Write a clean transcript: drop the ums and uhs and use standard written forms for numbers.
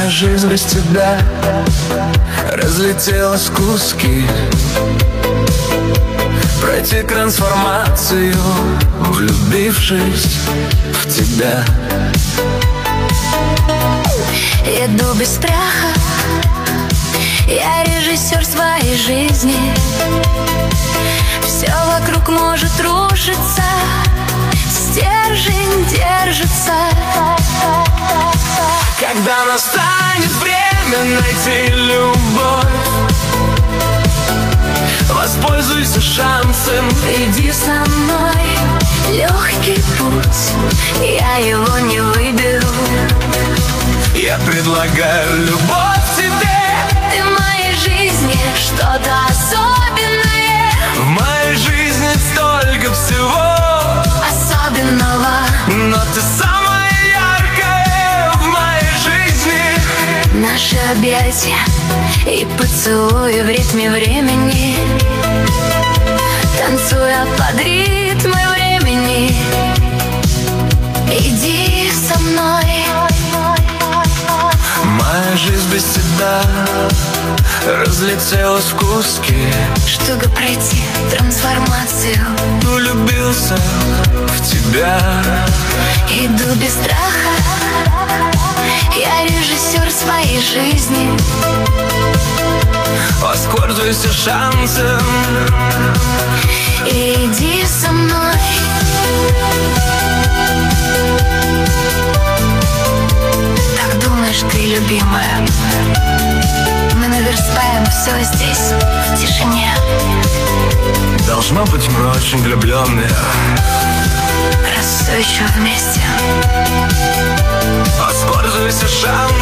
Моя жизнь без тебя разлетелась в куски. Пройти трансформацию, влюбившись в тебя. Иду без страха, я режиссер своей жизни. Все вокруг может рушиться, стержень держится. Когда настанет время найти любовь, воспользуйся шансом, иди со мной, легкий путь, я его не выберу. Я предлагаю любовь тебе. Ты в моей жизни что-то особенное. В моей жизни столько всего особенного, но ты самая яркая в моей жизни. Наши объятия и поцелуи в ритме времени, танцуя под ритмы времени. Иди со мной. Моя жизнь без тебя разлетелась в куски. Чтобы пройти трансформацию, влюбился в тебя. Иду без страха, я режиссер своей жизни. Воспользуйся шансом, иди со мной. Так думаешь ты, любимая, мы наверстаем все здесь, в тишине. Должно быть, мы очень влюбленные, раз все еще вместе. воспользуйся шансом.